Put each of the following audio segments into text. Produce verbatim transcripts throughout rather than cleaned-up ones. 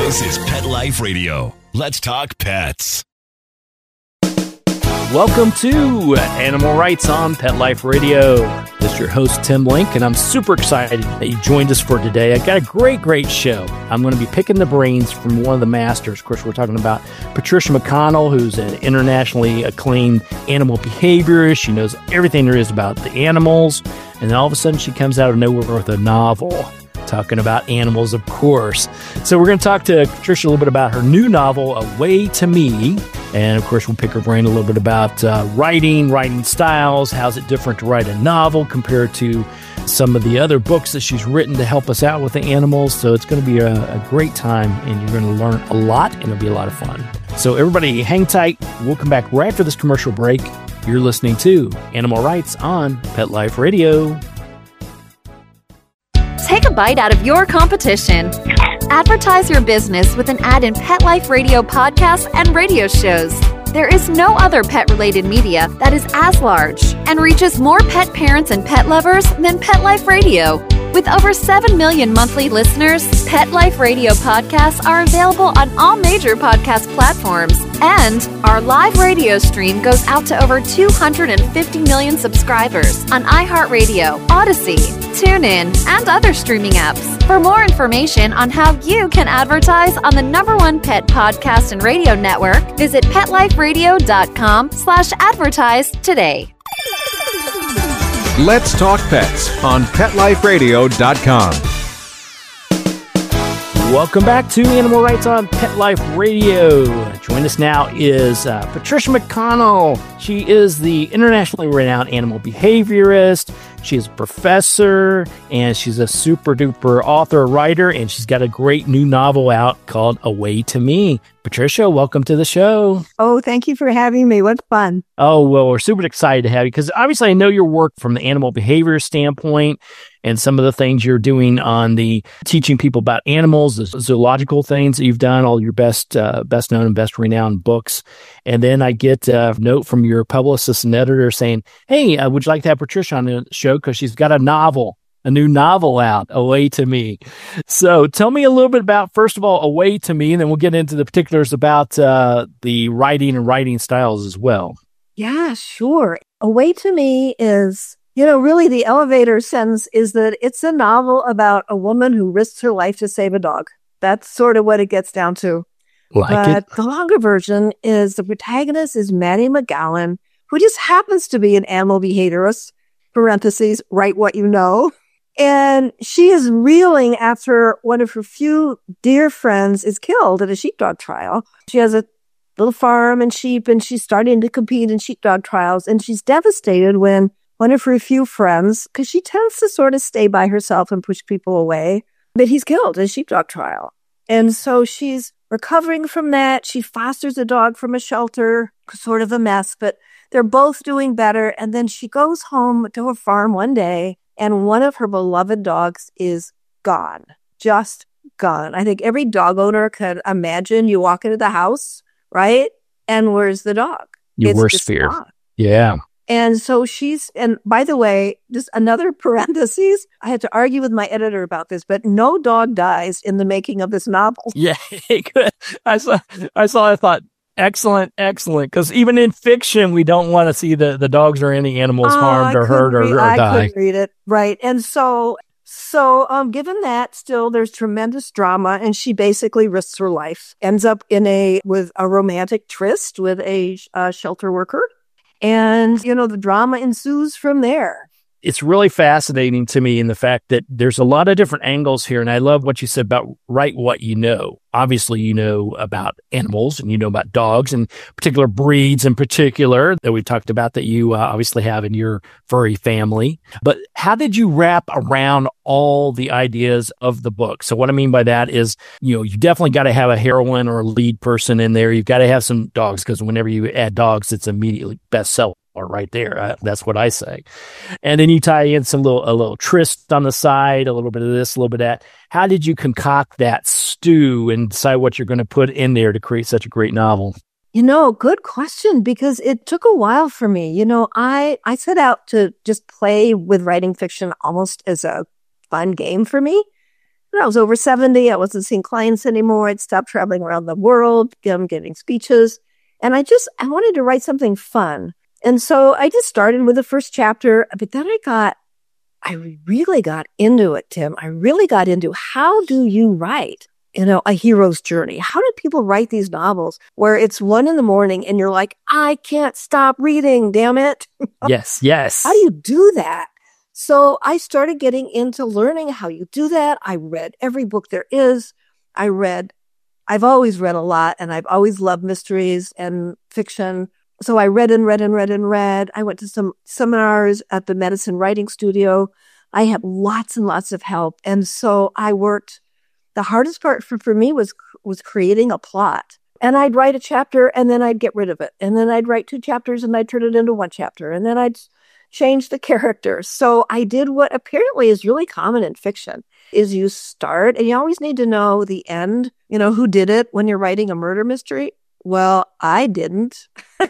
This is Pet Life Radio. Let's talk pets. Welcome to Animal Rights on Pet Life Radio. This is your host, Tim Link, and I'm super excited that you joined us for today. I got a great, great show. I'm going to be picking the brains from one of the masters. Of course, we're talking about Patricia McConnell, who's an internationally acclaimed animal behaviorist. She knows everything there is about the animals. And then all of a sudden, she comes out of nowhere with a novel talking about animals, of course. So we're going to talk to Patricia a little bit about her new novel, Away to Me. And of course, we'll pick her brain a little bit about uh, writing, writing styles. How's it different to write a novel compared to some of the other books that she's written to help us out with the animals? So it's going to be a, a great time, and you're going to learn a lot, and it'll be a lot of fun. So everybody, hang tight. We'll come back right after this commercial break. You're listening to Animal Rights on Pet Life Radio. Take a bite out of your competition. Advertise your business with an ad in Pet Life Radio podcasts and radio shows. There is no other pet-related media that is as large and reaches more pet parents and pet lovers than Pet Life Radio. With over seven million monthly listeners, Pet Life Radio podcasts are available on all major podcast platforms. And our live radio stream goes out to over two hundred fifty million subscribers on iHeartRadio, Odyssey, TuneIn, and other streaming apps. For more information on how you can advertise on the number one pet podcast and radio network, visit PetLifeRadio.com slash advertise today. Let's Talk Pets on Pet Life Radio dot com. Welcome back to Animal Rights on Pet Life Radio. Join us now is uh, Patricia McConnell. She is the internationally renowned animal behaviorist. She is a professor, and she's a super duper author, writer, and she's got a great new novel out called Away to Me. Patricia, welcome to the show. Oh, thank you for having me. What fun. Oh, well, we're super excited to have you because obviously I know your work from the animal behavior standpoint and some of the things you're doing on the teaching people about animals, the zoological things that you've done, all your best uh, best known and best renowned books. And then I get a note from your publicist and editor saying, hey, uh, would you like to have Patricia on the show because she's got a novel, a new novel out, Away to Me. So tell me a little bit about, first of all, Away to Me, and then we'll get into the particulars about uh, the writing and writing styles as well. Yeah, sure. Away to Me is, you know, really the elevator sentence is that it's a novel about a woman who risks her life to save a dog. That's sort of what it gets down to. Like but it. The longer version is the protagonist is Maddie McGowan, who just happens to be an animal behaviorist, parentheses, write what you know. And she is reeling after one of her few dear friends is killed at a sheepdog trial. She has a little farm and sheep, and she's starting to compete in sheepdog trials. And she's devastated when one of her few friends, because she tends to sort of stay by herself and push people away, but he's killed at a sheepdog trial. And so she's recovering from that. She fosters a dog from a shelter, sort of a mess, but they're both doing better. And then she goes home to her farm one day, and one of her beloved dogs is gone, just gone. I think every dog owner can imagine you walk into the house, right? And where's the dog? Your It's worst just fear. gone. Yeah. And so she's, and by the way, just another parentheses, I had to argue with my editor about this, but no dog dies in the making of this novel. Yeah. Good. I saw, I saw, I thought, excellent, excellent. Because even in fiction, we don't want to see the, the dogs or any animals Oh, harmed I or hurt or, couldn't or read- I die. couldn't read it. Right. And so, so, um, given that, still there's tremendous drama, and she basically risks her life, ends up in a, with a romantic tryst with a uh, shelter worker. And, you know, the drama ensues from there. It's really fascinating to me in the fact that there's a lot of different angles here. And I love what you said about write what you know. Obviously, you know about animals and you know about dogs and particular breeds in particular that we've talked about that you uh, obviously have in your furry family. But how did you wrap around all the ideas of the book? So what I mean by that is, you know, you definitely got to have a heroine or a lead person in there. You've got to have some dogs because whenever you add dogs, it's immediately bestseller. Or right there. Uh, that's what I say. And then you tie in some little, a little tryst on the side, a little bit of this, a little bit of that. How did you concoct that stew and decide what you're going to put in there to create such a great novel? You know, good question, because it took a while for me. You know, I, I set out to just play with writing fiction almost as a fun game for me. When I was over seventy, I wasn't seeing clients anymore. I'd stopped traveling around the world, um, giving speeches. And I just, I wanted to write something fun. And so I just started with the first chapter, but then I got, I really got into it, Tim. I really got into how do you write, you know, a hero's journey? How do people write these novels where it's one in the morning and you're like, I can't stop reading, damn it. Yes, yes. How do you do that? So I started getting into learning how you do that. I read every book there is. I read, I've always read a lot, and I've always loved mysteries and fiction. So I read and read and read and read. I went to some seminars at the Medicine Writing Studio. I had lots and lots of help. And so I worked. The hardest part for, for me was, was creating a plot. And I'd write a chapter and then I'd get rid of it. And then I'd write two chapters and I'd turn it into one chapter. And then I'd change the characters. So I did what apparently is really common in fiction, is you start, and you always need to know the end, you know, who did it when you're writing a murder mystery. Well, I didn't.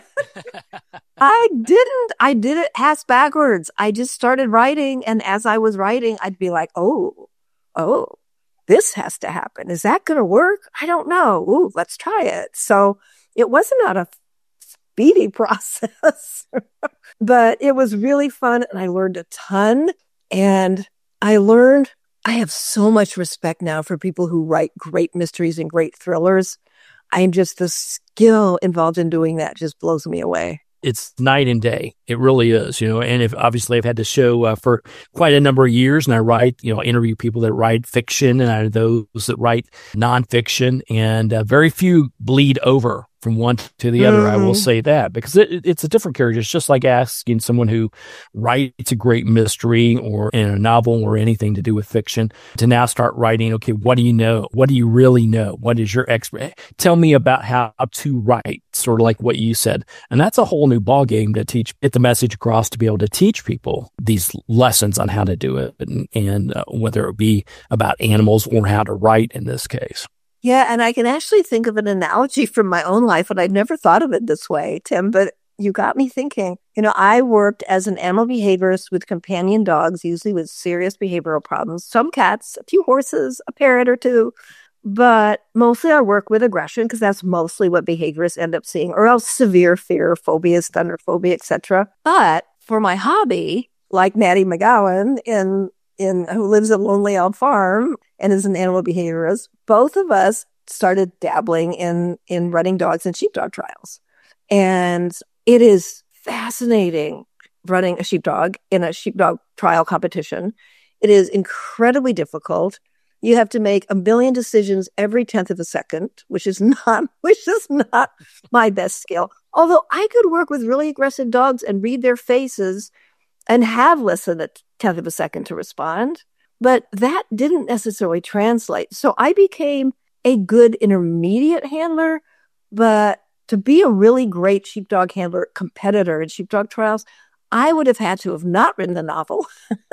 I didn't. I did it ass backwards. I just started writing. And as I was writing, I'd be like, oh, oh, this has to happen. Is that going to work? I don't know. Ooh, let's try it. So it wasn't not a speedy process, but it was really fun. And I learned a ton. And I learned, I have so much respect now for people who write great mysteries and great thrillers. I'm just, the skill involved in doing that just blows me away. It's night and day. It really is, you know, and if obviously I've had the show uh, for quite a number of years, and I write, you know, interview people that write fiction and I those that write nonfiction, and uh, very few bleed over from one to the other. Mm-hmm. I will say that, because it, it's a different character. It's just like asking someone who writes a great mystery or in a novel or anything to do with fiction to now start writing. Okay, what do you know? What do you really know? What is your expert? Tell me about how to write, sort of like what you said. And that's a whole new ballgame to teach, get the message across, to be able to teach people these lessons on how to do it, and, and uh, whether it be about animals or how to write in this case. Yeah, and I can actually think of an analogy from my own life, and I'd never thought of it this way, Tim, but you got me thinking. You know, I worked as an animal behaviorist with companion dogs, usually with serious behavioral problems, some cats, a few horses, a parrot or two, but mostly I work with aggression, because that's mostly what behaviorists end up seeing, or else severe fear, phobias, thunder phobia, et cetera. But for my hobby, like Maddie McGowan in in who lives at Lonely Owl Farm and is an animal behaviorist, both of us started dabbling in, in running dogs and sheepdog trials. And it is fascinating running a sheepdog in a sheepdog trial competition. It is incredibly difficult. You have to make a million decisions every tenth of a second, which is not, which is not my best skill. Although I could work with really aggressive dogs and read their faces and have less than a tenth of a second to respond. But that didn't necessarily translate. So I became a good intermediate handler, but to be a really great sheepdog handler, competitor in sheepdog trials, I would have had to have not written the novel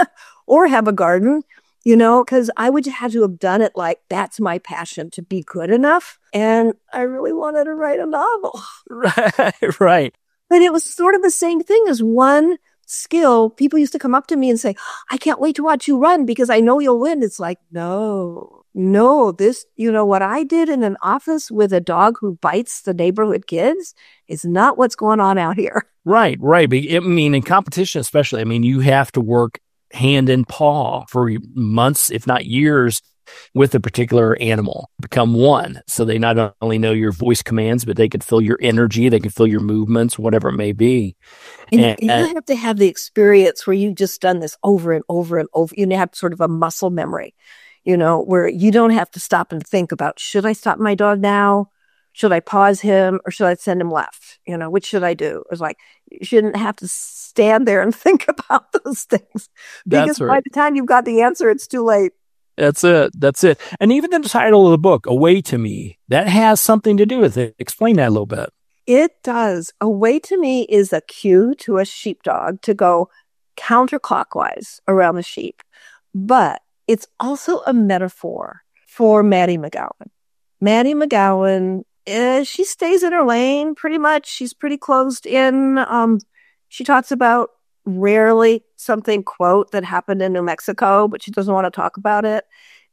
or have a garden, you know, because I would have had to have done it like, that's my passion, to be good enough. And I really wanted to write a novel. Right, right. But it was sort of the same thing as one skill. People used to come up to me and say, I can't wait to watch you run because I know you'll win. It's like, no, no, this, you know, what I did in an office with a dog who bites the neighborhood kids is not what's going on out here. Right, right. But I mean, in competition especially, I mean, you have to work hand in paw for months, if not years, with a particular animal, become one. So they not only know your voice commands, but they could feel your energy, they can feel your movements, whatever it may be. And, and you have to have the experience where you've just done this over and over and over. You have sort of a muscle memory, you know, where you don't have to stop and think about, should I stop my dog now? Should I pause him, or should I send him left? You know, which should I do? It's like, you shouldn't have to stand there and think about those things. Because That's right. By the time you've got the answer, it's too late. That's it. That's it. And even the title of the book, Away to Me, that has something to do with it. Explain that a little bit. It does. Away to Me is a cue to a sheepdog to go counterclockwise around the sheep. But it's also a metaphor for Maddie McGowan. Maddie McGowan, uh, she stays in her lane pretty much. She's pretty closed in. Um, she talks about rarely something, quote, that happened in New Mexico, but she doesn't want to talk about it.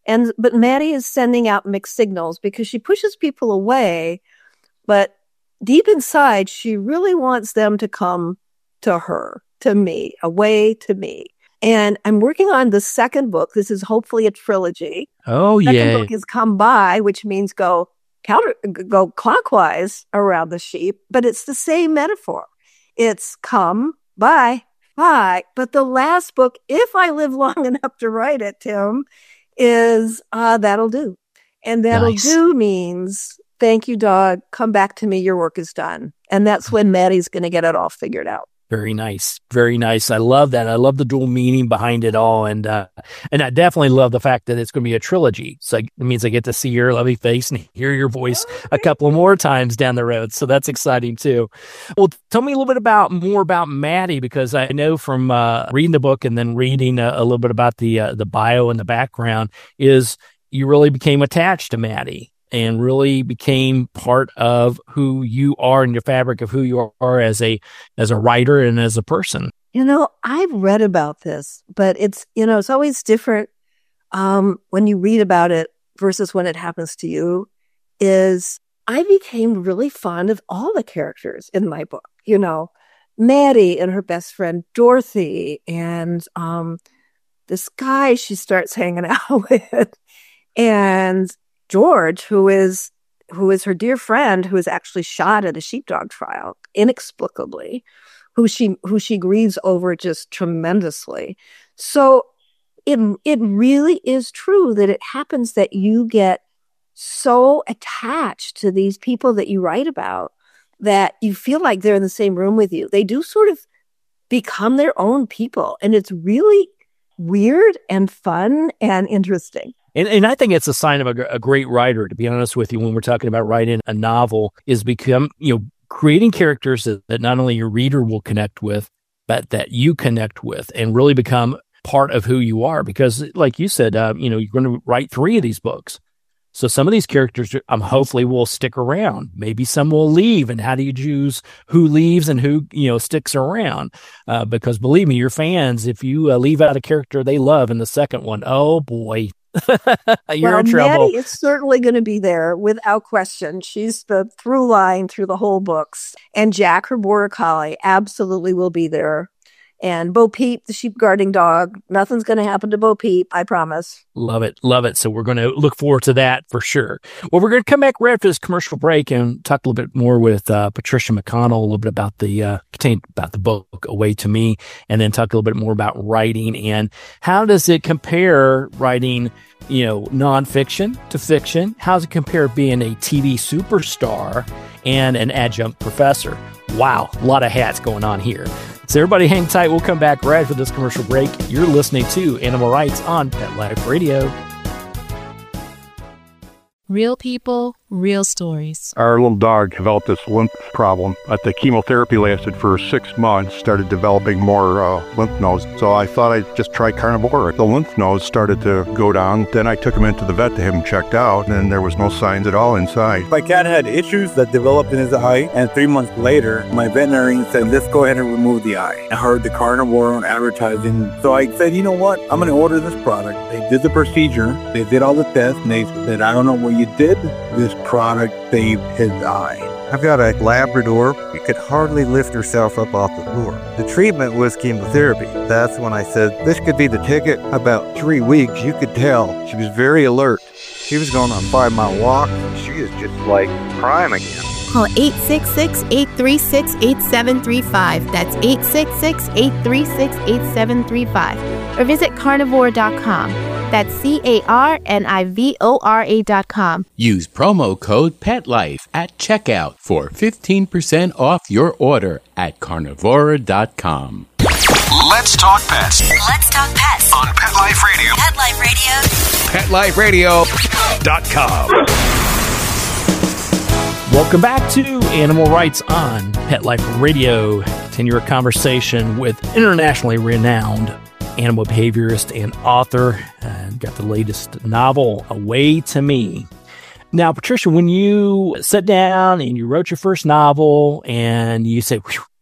And, but Maddie is sending out mixed signals because she pushes people away, but deep inside, she really wants them to come to her, to me, away to me. And I'm working on the second book. This is hopefully a trilogy. Oh, yeah. The second book is Come By, which means go counter, go clockwise around the sheep, but it's the same metaphor. It's come by, by. But the last book, if I live long enough to write it, Tim, is uh, That'll Do. And That'll Nice. Do means, thank you, dog. Come back to me. Your work is done. And that's when Maddie's going to get it all figured out. Very nice. Very nice. I love that. I love the dual meaning behind it all. And uh, and I definitely love the fact that it's going to be a trilogy. So it means I get to see your lovely face and hear your voice a couple more times down the road. So that's exciting too. Well, tell me a little bit about more about Maddie, because I know from uh, reading the book and then reading a, a little bit about the uh, the bio and the background is you really became attached to Maddie and really became part of who you are and your fabric of who you are as a as a writer and as a person. You know, I've read about this, but it's, you know, it's always different um, when you read about it versus when it happens to you, is I became really fond of all the characters in my book. You know, Maddie and her best friend Dorothy, and um, this guy she starts hanging out with, and George, who is who is her dear friend, who is actually shot at a sheepdog trial inexplicably, who she who she grieves over just tremendously. So it it really is true that it happens that you get so attached to these people that you write about that you feel like they're in the same room with you. They do sort of become their own people, and it's really weird and fun and interesting. And, and I think it's a sign of a, a great writer, to be honest with you, when we're talking about writing a novel, is become, you know, creating characters that, that not only your reader will connect with, but that you connect with and really become part of who you are. Because like you said, uh, you know, you're going to write three of these books. So some of these characters um, hopefully will stick around. Maybe some will leave. And how do you choose who leaves and who, you know, sticks around? Uh, because believe me, your fans, if you uh, leave out a character they love in the second one, oh boy, you're well, in trouble. Maddie is certainly going to be there without question. She's the through line through the whole books. And Jack, her border collie, absolutely will be there. And Bo Peep, the sheep guarding dog. Nothing's going to happen to Bo Peep, I promise. Love it. Love it. So we're going to look forward to that for sure. Well, we're going to come back right after this commercial break and talk a little bit more with uh, Patricia McConnell, a little bit about the uh, about the book Away to Me, and then talk a little bit more about writing and how does it compare writing, you know, nonfiction to fiction? How does it compare being a T V superstar and an adjunct professor? Wow, a lot of hats going on here. So everybody hang tight. We'll come back right after this commercial break. You're listening to Animal Rights on Pet Life Radio. Real people, real stories. Our little dog developed this lymph problem. But the chemotherapy lasted for six months, started developing more uh, lymph nodes. So I thought I'd just try Carnivore. The lymph nodes started to go down. Then I took him into the vet to have him checked out, and there was no signs at all inside. My cat had issues that developed in his eye, and three months later, my veterinarian said, let's go ahead and remove the eye. I heard the Carnivore on advertising, so I said, you know what? I'm going to order this product. They did the procedure. They did all the tests, and they said, I don't know what you did. This product saved his eye. I've got a Labrador. She could hardly lift herself up off the floor. The treatment was chemotherapy. That's when I said, this could be the ticket. About three weeks, you could tell. She was very alert. She was going on a five-mile walk. She is just like prime again. Call eight six six, eight three six, eight seven three five. That's eight six six, eight three six, eight seven three five. Or visit carnivore dot com. That's C A R N I V O R A dot com. Use promo code PETLIFE at checkout for fifteen percent off your order at carnivore dot com. Let's talk pets. Let's talk pets On Pet Life Radio. Pet Life Radio. pet life radio dot com. Welcome back to Animal Rights on Pet Life Radio. Continue our conversation with internationally renowned animal behaviorist and author. Uh, got the latest novel, Away to Me. Now, Patricia, when you sat down and you wrote your first novel and you said,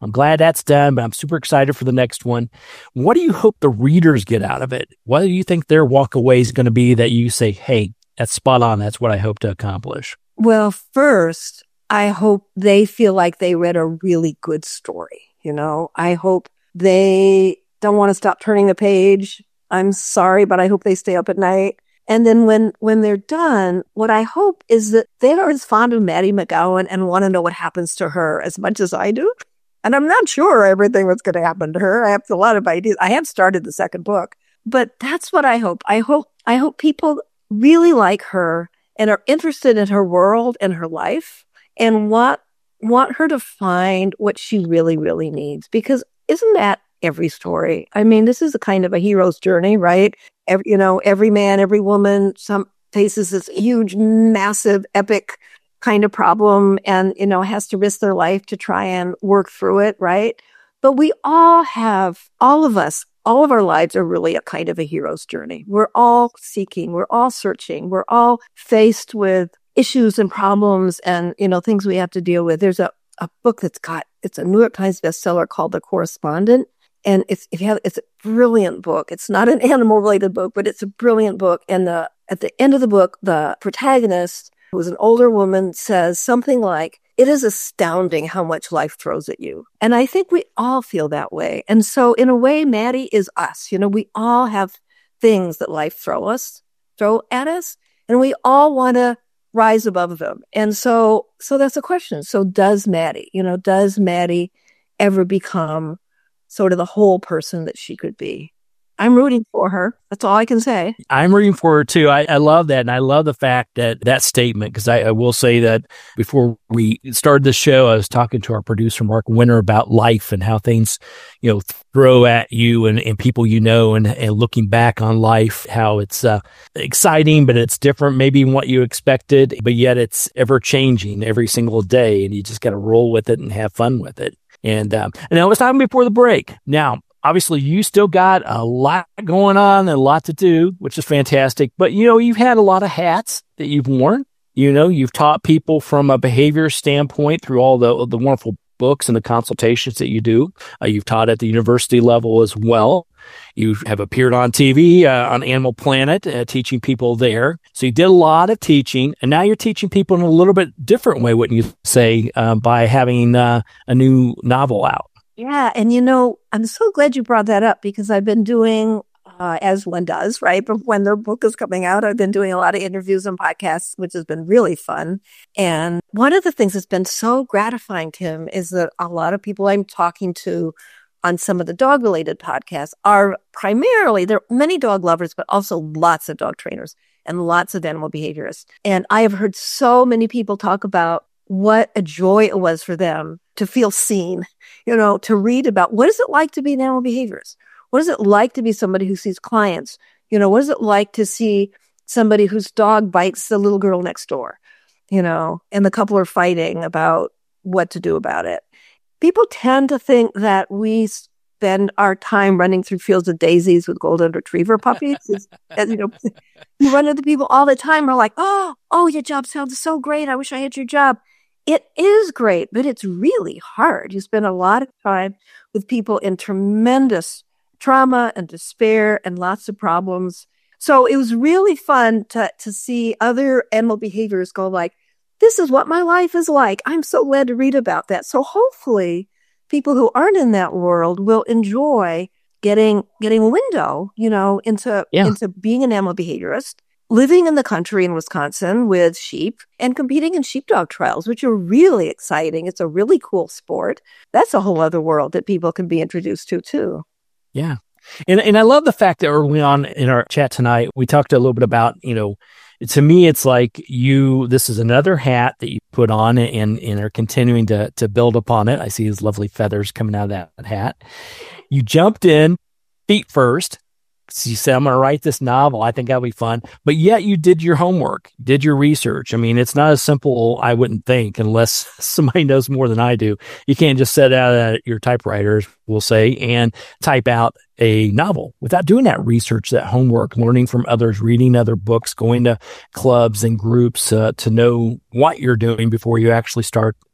I'm glad that's done, but I'm super excited for the next one. What do you hope the readers get out of it? What do you think their walkaway is going to be that you say, hey, that's spot on. That's what I hope to accomplish? Well, first, I hope they feel like they read a really good story. You know, I hope they don't want to stop turning the page. I'm sorry, but I hope they stay up at night. And then when, when they're done, what I hope is that they are as fond of Maddie McGowan and want to know what happens to her as much as I do. And I'm not sure everything that's going to happen to her. I have a lot of ideas. I have started the second book, but that's what I hope. I hope, I hope people really like her and are interested in her world and her life and want, want her to find what she really, really needs. Because isn't that every story? I mean, this is a kind of a hero's journey, right? Every, you know, every man, every woman, some faces this huge, massive, epic kind of problem and, you know, has to risk their life to try and work through it, right? But we all have, all of us, all of our lives are really a kind of a hero's journey. We're all seeking, we're all searching, we're all faced with issues and problems and, you know, things we have to deal with. There's a, a book that's got, it's a New York Times bestseller called The Correspondent. And it's, if you have, it's a brilliant book. It's not an animal related book, but it's a brilliant book. And the, at the end of the book, the protagonist, who was an older woman, says something like, it is astounding how much life throws at you. And I think we all feel that way. And so in a way, Maddie is us. You know, we all have things that life throw us, throw at us, and we all want to rise above them. And so, so that's the question. So does Maddie, you know, does Maddie ever become sort of the whole person that she could be? I'm rooting for her. That's all I can say. I'm rooting for her too. I, I love that. And I love the fact that that statement, because I, I will say that before we started the show, I was talking to our producer, Mark Winter, about life and how things, you know, throw at you and, and people you know, and, and looking back on life, how it's uh, exciting, but it's different maybe than what you expected, but yet it's ever changing every single day. And you just got to roll with it and have fun with it. And, um, and that was time before the break. Now, obviously, you still got a lot going on and a lot to do, which is fantastic. But, you know, you've had a lot of hats that you've worn. You know, you've taught people from a behavior standpoint through all the the wonderful books and the consultations that you do. Uh, you've taught at the university level as well. You have appeared on T V uh, on Animal Planet, uh, teaching people there. So you did a lot of teaching, and now you're teaching people in a little bit different way, wouldn't you say, uh, by having uh, a new novel out? Yeah. And, you know, I'm so glad you brought that up because I've been doing, uh, as one does, right? But when their book is coming out, I've been doing a lot of interviews and podcasts, which has been really fun. And one of the things that's been so gratifying, Tim, is that a lot of people I'm talking to on some of the dog related podcasts are primarily, there are many dog lovers, but also lots of dog trainers and lots of animal behaviorists. And I have heard so many people talk about what a joy it was for them to feel seen, you know, to read about what is it like to be an animal behaviorist? What is it like to be somebody who sees clients? You know, what is it like to see somebody whose dog bites the little girl next door, you know, and the couple are fighting about what to do about it. People tend to think that we spend our time running through fields of daisies with golden retriever puppies. And, you know, you run into people all the time who are like, oh, oh, your job sounds so great. I wish I had your job. It is great, but it's really hard. You spend a lot of time with people in tremendous trauma and despair and lots of problems. So it was really fun to to see other animal behaviors go like, this is what my life is like. I'm so glad to read about that. So hopefully people who aren't in that world will enjoy getting getting a window, you know, into yeah. into being an animal behaviorist, living in the country in Wisconsin with sheep and competing in sheepdog trials, which are really exciting. It's a really cool sport. That's a whole other world that people can be introduced to too. Yeah. And and I love the fact that early on in our chat tonight, we talked a little bit about, you know, to me, it's like you, this is another hat that you put on and, and are continuing to, to build upon it. I see these lovely feathers coming out of that hat. You jumped in feet first. So you said, I'm going to write this novel. I think that'll be fun. But yet you did your homework, did your research. I mean, it's not as simple, I wouldn't think, unless somebody knows more than I do. You can't just sit out at your typewriter, we'll say, and type out a novel without doing that research, that homework, learning from others, reading other books, going to clubs and groups uh, to know what you're doing before you actually start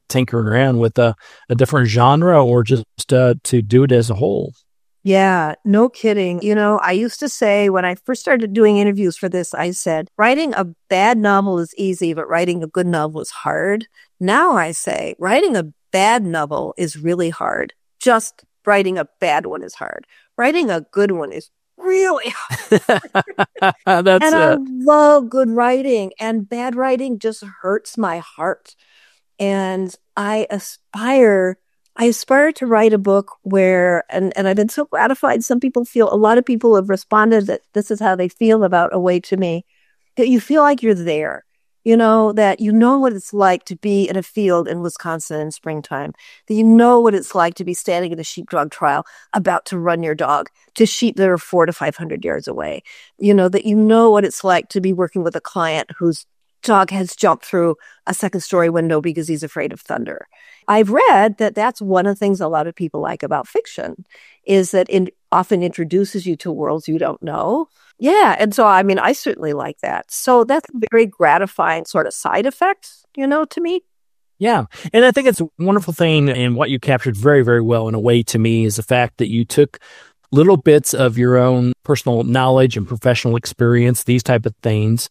tinkering around with a, a different genre or just uh, to do it as a whole. Yeah, no kidding. You know, I used to say when I first started doing interviews for this, I said, writing a bad novel is easy, but writing a good novel is hard. Now I say, writing a bad novel is really hard. Just writing a bad one is hard. Writing a good one is really hard. That's and I uh... love good writing, and bad writing just hurts my heart. And I aspire I aspire to write a book where, and, and I've been so gratified. Some people feel, a lot of people have responded that this is how they feel about Away to Me, that you feel like you're there, you know, that you know what it's like to be in a field in Wisconsin in springtime, that you know what it's like to be standing in a sheepdog trial about to run your dog to sheep that are four to five hundred yards away, you know, that you know what it's like to be working with a client whose dog has jumped through a second story window because he's afraid of thunder. I've read that that's one of the things a lot of people like about fiction, is that it often introduces you to worlds you don't know. Yeah. And so, I mean, I certainly like that. So that's a very gratifying sort of side effect, you know, to me. Yeah. And I think it's a wonderful thing. And what you captured very, very well in Away to Me is the fact that you took little bits of your own personal knowledge and professional experience, these type of things,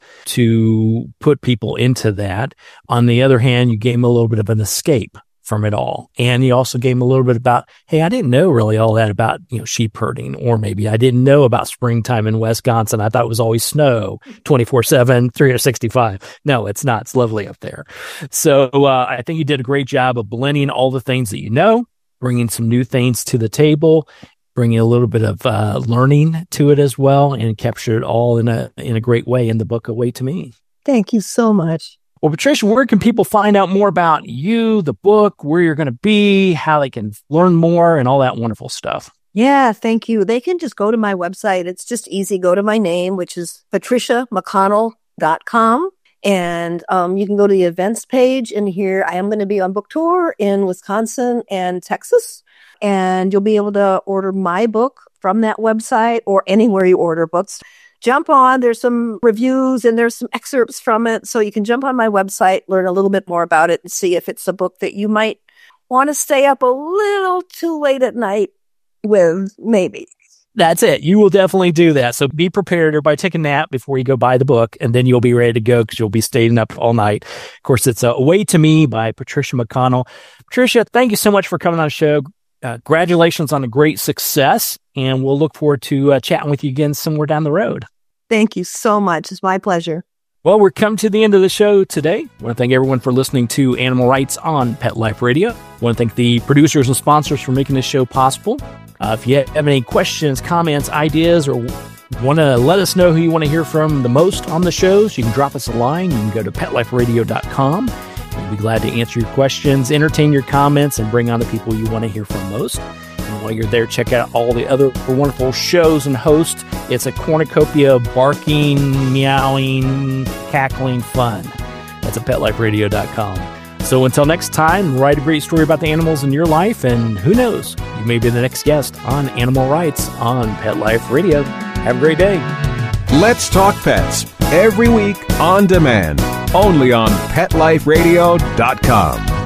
to put people into that. On the other hand, you gave them a little bit of an escape from it all. And you also gave them a little bit about, hey, I didn't know really all that about, you know, sheep herding, or maybe I didn't know about springtime in Wisconsin. I thought it was always snow twenty-four seven, three hundred sixty-five. No, it's not. It's lovely up there. So uh, I think you did a great job of blending all the things that you know, bringing some new things to the table, bringing a little bit of uh, learning to it as well, and captured it all in a in a great way in the book Away to Me. Thank you so much. Well, Patricia, where can people find out more about you, the book, where you're going to be, how they can learn more, and all that wonderful stuff? Yeah, thank you. They can just go to my website. It's just easy. Go to my name, which is patricia mcconnell dot com. And um, you can go to the events page. And here I am going to be on book tour in Wisconsin and Texas. And you'll be able to order my book from that website or anywhere you order books. Jump on. There's some reviews and there's some excerpts from it. So you can jump on my website, learn a little bit more about it, and see if it's a book that you might want to stay up a little too late at night with, maybe. That's it. You will definitely do that. So be prepared. Everybody take a nap before you go buy the book, and then you'll be ready to go because you'll be staying up all night. Of course, it's uh, Away to Me by Patricia McConnell. Patricia, thank you so much for coming on the show. Uh, congratulations on a great success, and we'll look forward to uh, chatting with you again somewhere down the road. Thank you so much. It's my pleasure. Well, we're coming to the end of the show today. I want to thank everyone for listening to Animal Rights on Pet Life Radio. I want to thank the producers and sponsors for making this show possible. Uh, if you have any questions, comments, ideas, or want to let us know who you want to hear from the most on the shows, you can drop us a line. You can go to pet life radio dot com. We'll be glad to answer your questions, entertain your comments, and bring on the people you want to hear from most. And while you're there, check out all the other wonderful shows and hosts. It's a cornucopia of barking, meowing, cackling fun. That's at pet life radio dot com. So until next time, write a great story about the animals in your life, and who knows, you may be the next guest on Animal Rights on Pet Life Radio. Have a great day. Let's Talk Pets, every week on demand, only on pet life radio dot com.